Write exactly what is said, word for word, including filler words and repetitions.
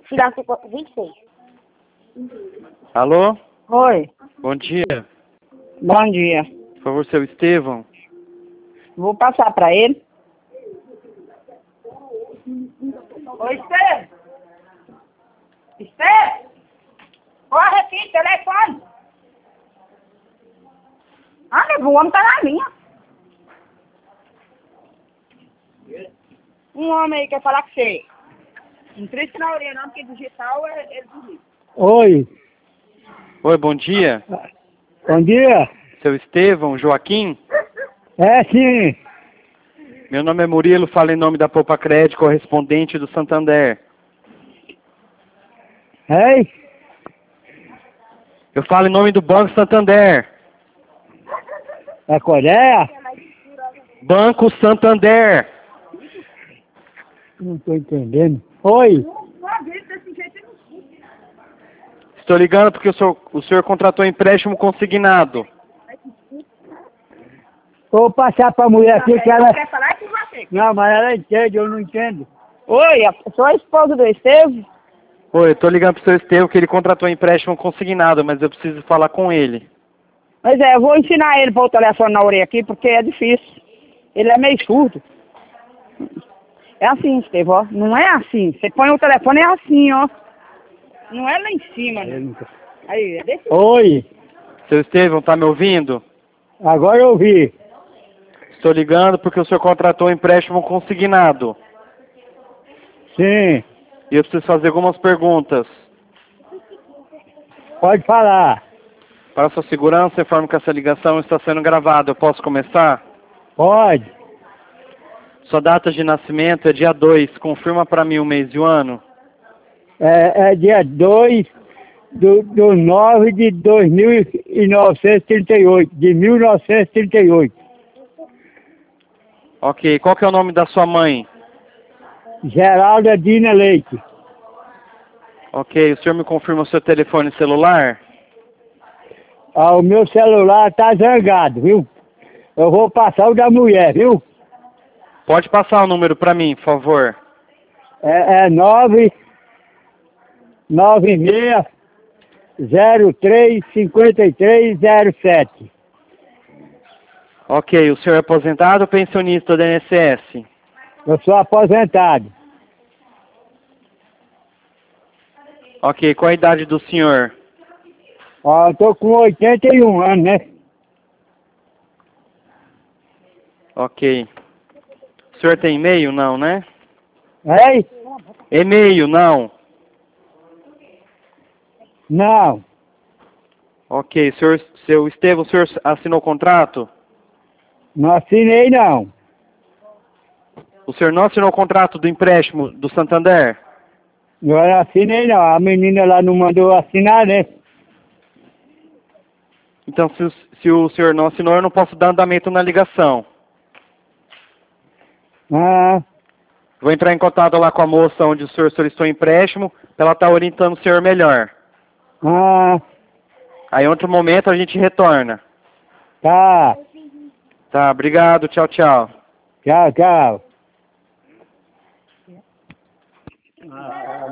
Tirar vinte e seis. Alô? Oi, Bom dia. bom dia. Por favor, seu Estevão. Vou passar para ele. Oi, Esteve. Esteve. Corre aqui, telefone. Ah, meu, o homem tá na linha. Um homem aí quer falar com você. Não triste na orelha não, porque digital é, é bonito. Oi, Oi, bom dia. bom dia. Seu Estevão, Joaquim. É sim, Meu nome é Murilo, falo em nome da Poupa Crédito, correspondente do Santander. é? Eu falo em nome do Banco Santander. É Coreia? Banco Santander. Não tô entendendo. Oi, Estou ligando porque o senhor, o senhor contratou empréstimo consignado. vou passar pra mulher aqui que ela... Quer falar com você? Não, mas ela entende, eu não entendo. Oi, eu sou a esposa do Esteve. Oi, eu estou ligando para o seu Estevão que ele contratou empréstimo consignado, mas eu preciso falar com ele. Mas é, eu vou ensinar ele para o telefone na orelha aqui, porque é difícil. Ele é meio surdo. É assim, Esteve, ó. Não é assim. Você põe o telefone, é assim, ó. Não é lá em cima, né? Aí, é desse. Oi, Seu Estevão, tá me ouvindo? agora eu vi. Estou ligando porque o senhor contratou empréstimo consignado. Sim, E eu preciso fazer algumas perguntas. pode falar. Para sua segurança, informo que essa ligação está sendo gravada. Eu posso começar? Pode. Sua data de nascimento é dia dois. Confirma para mim o mês e o ano. É, é dia dois do, do nove de dois mil e novecentos e trinta e oito. De mil novecentos e trinta e oito. Ok. Qual que é o nome da sua mãe? Geralda Dina Leite. Ok. O senhor me confirma o seu telefone celular? Ah, o meu celular tá zangado, viu? Eu vou passar o da mulher, viu? Pode passar o número para mim, por favor. É, é nove nove seis zero três cinco três zero sete. Ok. O senhor é aposentado ou pensionista da I N S S? Eu sou aposentado. Ok. Qual a idade do senhor? Ó, eu tô com oitenta e um anos, né? Ok. O senhor tem e-mail? Não, né? Ei? E-mail, não. Não, Ok. Senhor, seu Estevão, o senhor assinou o contrato? não assinei não. O senhor não assinou o contrato do empréstimo do Santander? Eu não assinei não. A menina lá não mandou assinar, né? Então, se, o- se o senhor não assinou, eu não posso dar andamento na ligação. Ah, Vou entrar em contato lá com a moça onde o senhor solicitou empréstimo, para ela estar orientando o senhor melhor. ah, Aí, em outro momento, a gente retorna. tá. Tá, obrigado, tchau, tchau. Tchau, tchau.